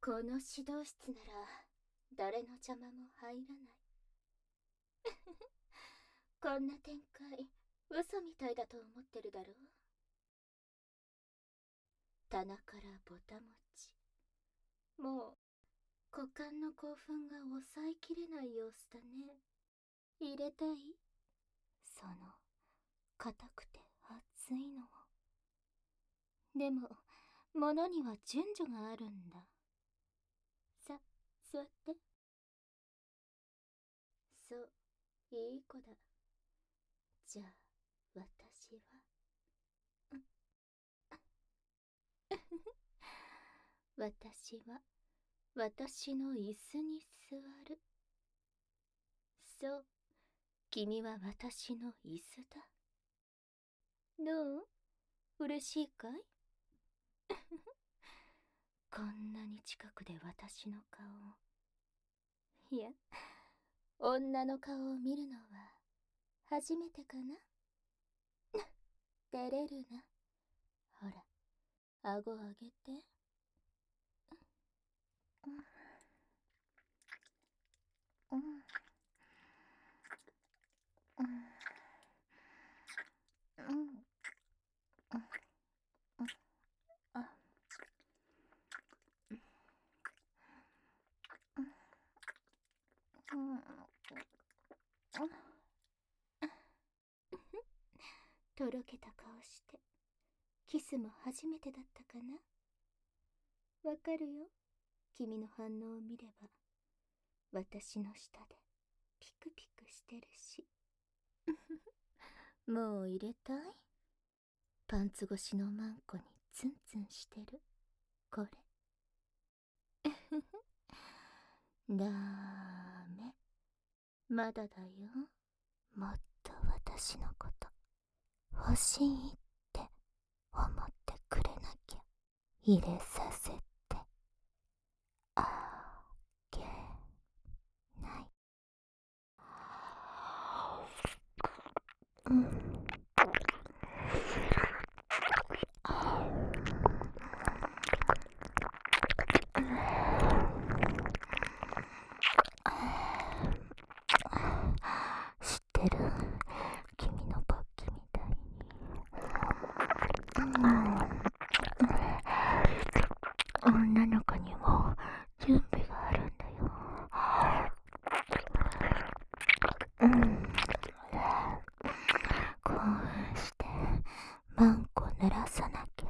この指導室なら誰の邪魔も入らない。こんな展開嘘みたいだと思ってるだろう。棚からぼたもち、もう股間の興奮が抑えきれない様子だね。入れたい？その硬くて熱いのを。でも物には順序があるんだ。さ、座って。そう、いい子だ。じゃあ私は私は私の椅子に座る。そう、君は私の椅子だ。どう？嬉しいかい？こんなに近くで私の顔を、いや、女の顔を見るのは初めてかな。照れるな。ほら、顎上げて。うんうんうんあとろけた顔して、キスも初めてだったかな。わかるよ、君の反応を見れば。私の舌でピクピクしてるし。もう入れたい？パンツ越しのマンコにツンツンしてるこれ。ダメ、まだだよ。もっと私のこと欲しいって思ってくれなきゃ入れさせてあげない。知ってる？君の勃起みたいに。女の子にも準備があるんだよ。興奮してマンコ濡らさなきゃ。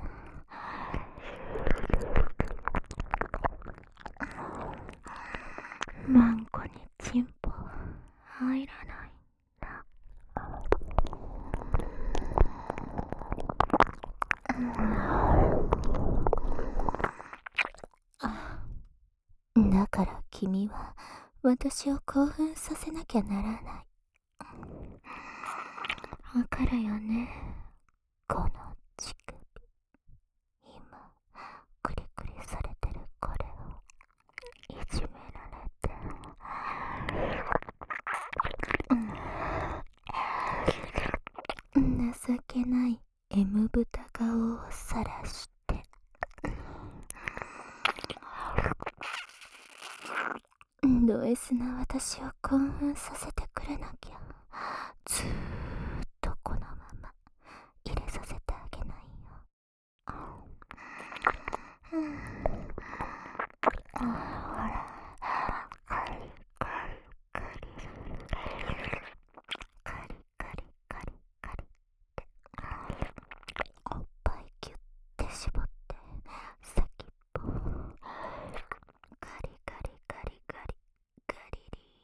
マンコにチンポ入らないんだ。だから君は私を興奮させなきゃならない。わかるよね、この乳首。今クリクリされてるこれをいじめられて、情けない M 豚顔をさらして、ド S な私を興奮させてくれなきゃずーっとこのまま入れさせてあげないよ。ほら、カリカリカリカリカリカリカリっておっぱいギュッて絞って先っぽカリカリカリカリガリ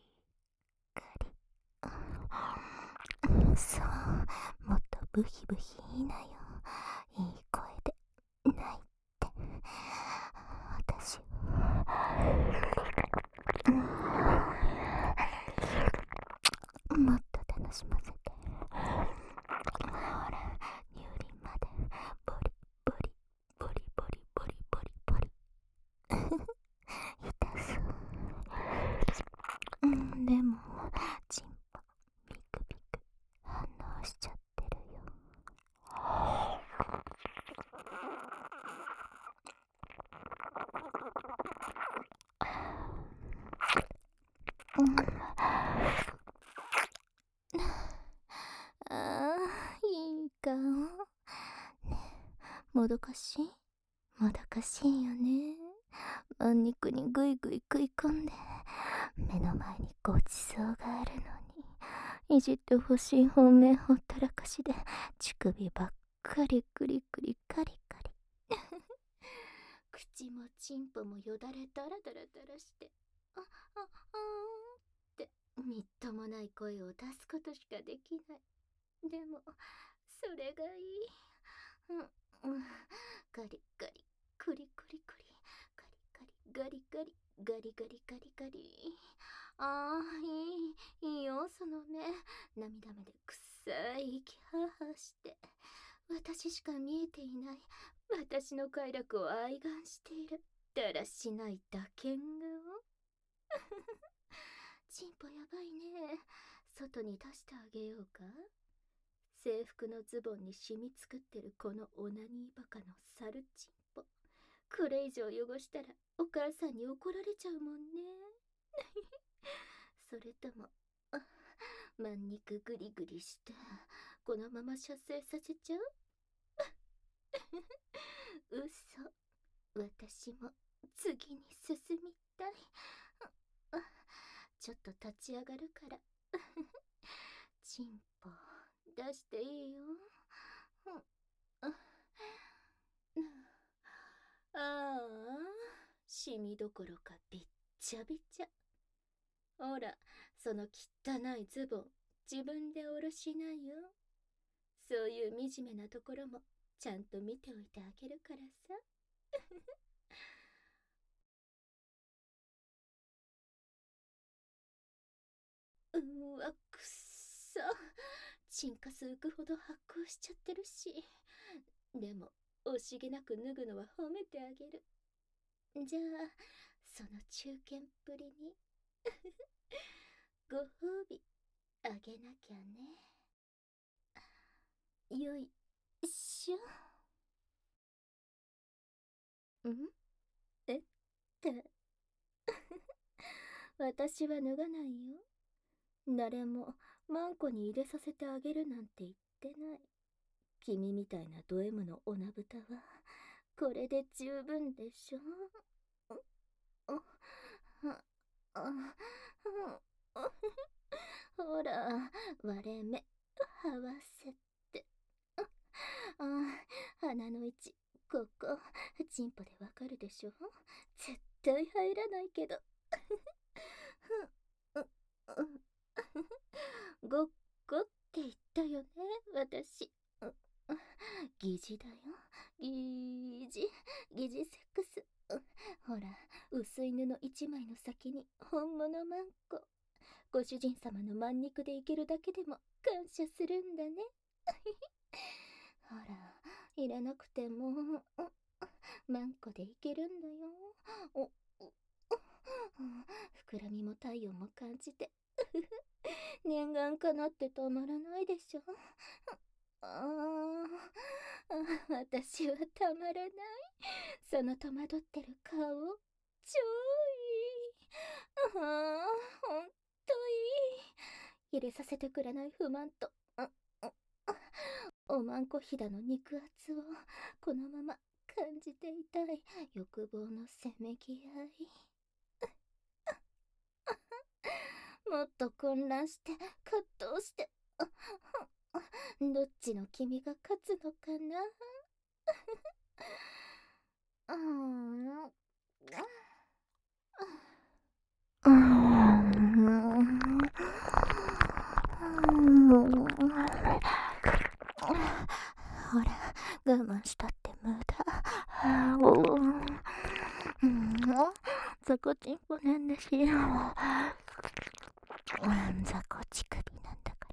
リガリ。そう、もっとブヒブヒ言いなよ。いい声でないって私を。もっと楽しませて。ほら、乳輪までボリボリボリボリボリボリボリ痛そう。でもチンポビクビク反応しちゃってるよ。 ああ、いい顔。ね、もどかしいもどかしいよね。あん肉にぐいぐい食い込んで、目の前にごちそうがあるのに、いじってほしい方面ほったらかしで、乳首ばっかりクリクリカリカリ。口もチンポもよだれダラダラダラして、あ、あ、あーってみっともない声を出すことしかできない。でも、それがいい。ガリガリ、クリクリクリ、ガリガリ、ガリガリガリガリガリ。ああ、いいよ、その目。涙目でくっさい息はーはーして。私しか見えていない。私の快楽を愛願している。だらしない打剣顔。チンポやばいね。外に出してあげようか。制服のズボンに染み作ってるこのオナニーバカのサルチンポ。これ以上汚したらお母さんに怒られちゃうもんね。それとも、まん肉グリグリしてこのまま射精させちゃう？嘘。私も次に進みたい。ちょっと立ち上がるから。チンポ出していいよ。ああ、シミどころかびっちゃびちゃ。ほら、その汚いズボン、自分でおろしないよ。そういう惨めなところもちゃんと見ておいてあげるからさ。うわ、くっそ。チンカス浮くほど発酵しちゃってるし。でも、惜しげなく脱ぐのは褒めてあげる。じゃあ、その中堅っぷりにご褒美あげなきゃね。よいしょ。えって私は脱がないよ。誰もマンコに入れさせてあげるなんて言ってない。君みたいなド M のオナブタはこれで十分でしょ。ほら、割れ目合わせて。鼻の位置、ここチンポでわかるでしょ。絶対入らないけど。ごっこって言ったよね、私。疑似だよ。疑似、疑似セックス。ほら、薄い布一枚の先に本物マンコ。ご主人様のまん肉でいけるだけでも感謝するんだね。ほら、入れなくても、マンコでいけるんだよ。膨らみも体温も感じて、念願かなってたまらないでしょ。私はたまらない。その戸惑ってる顔、超いい。ほんといい。入れさせてくれない不満と、おまんこひだの肉厚をこのまま感じていたい欲望のせめぎ合い。もっと混乱して葛藤して、どっちの君が勝つのかな。うーん。うーん。ほら、我慢したって無駄。雑魚チンポなんですよ。雑魚乳首なんだから。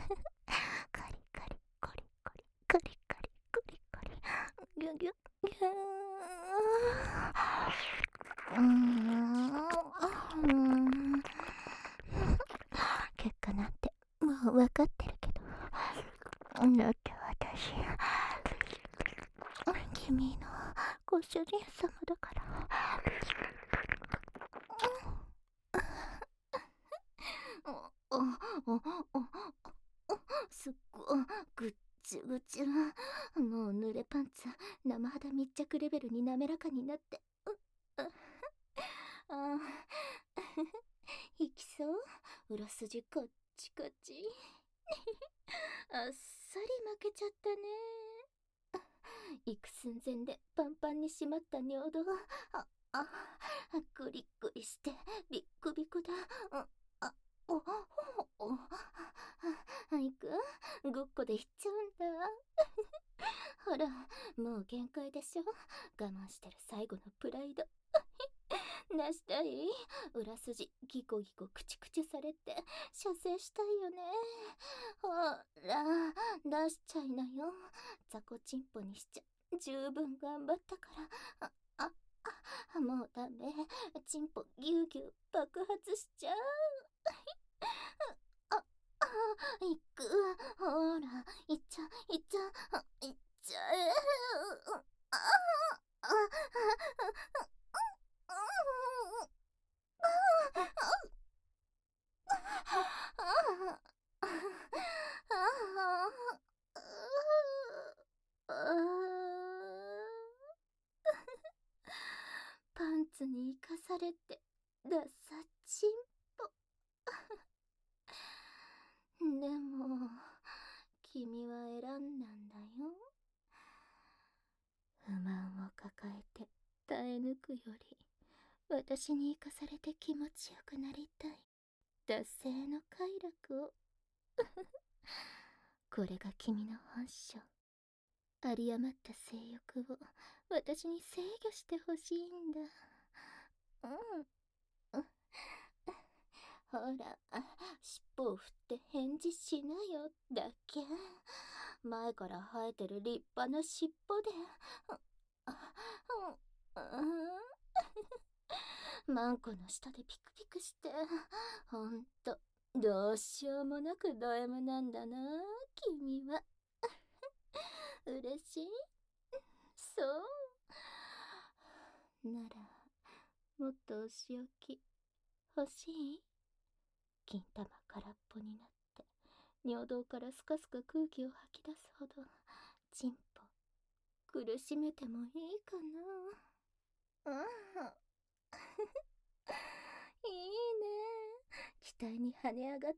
カリカリ、コリコリ、カリカリ、コリコリ。ギュギュ、ギュ結果なんてもう分かってるけど。だって私、君のご主人様だから。 ちゅぐちゅ。もう濡れパンツ生肌密着レベルに滑らかになって、あいきそう。裏筋こっちこっち。あっさり負けちゃったね。行く寸前でパンパンに締まった尿道。ああグリグリしてビックビクだ。あおおお行く。ごっこで行っちゃうんだ。ほら、もう限界でしょ。我慢してる最後のプライド。出したい。裏筋ギコギコクチクチされて射精したいよね。ほら、出しちゃいなよ。雑魚チンポにしちゃ十分頑張ったから。もうダメ。チンポギュウギュウ爆発しちゃう。いく。ほら、いっちゃいっちゃいっちゃえ。ああパンツに生かされてダサチンポ。でも君は選んだんだよ。不満を抱えて耐え抜くより私に生かされて気持ちよくなりたい惰性の快楽を。これが君の本性。有り余った性欲を私に制御してほしいんだ。ほら、尻尾を振って返事しなよだけ。前から生えてる立派な尻尾で。マンコの下でピクピクして、ほんとどうしようもなくド M なんだな君は。嬉しい。そうならもっとお仕置き欲しい。金玉空っぽになって尿道からスカスカ空気を吐き出すほどチンポ苦しめてもいいかな。いいね。期待に跳ね上がって。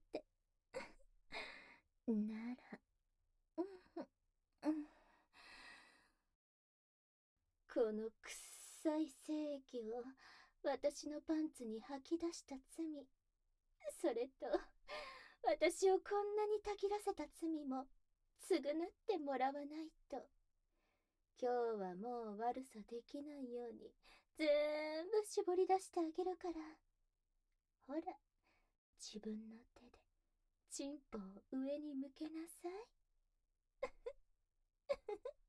なら、この臭い精液を私のパンツに吐き出した罪、それと私をこんなにたぎらせた罪も償ってもらわないと。今日はもう悪さできないように全部絞り出してあげるから。ほら、自分の手でチンポを上に向けなさい。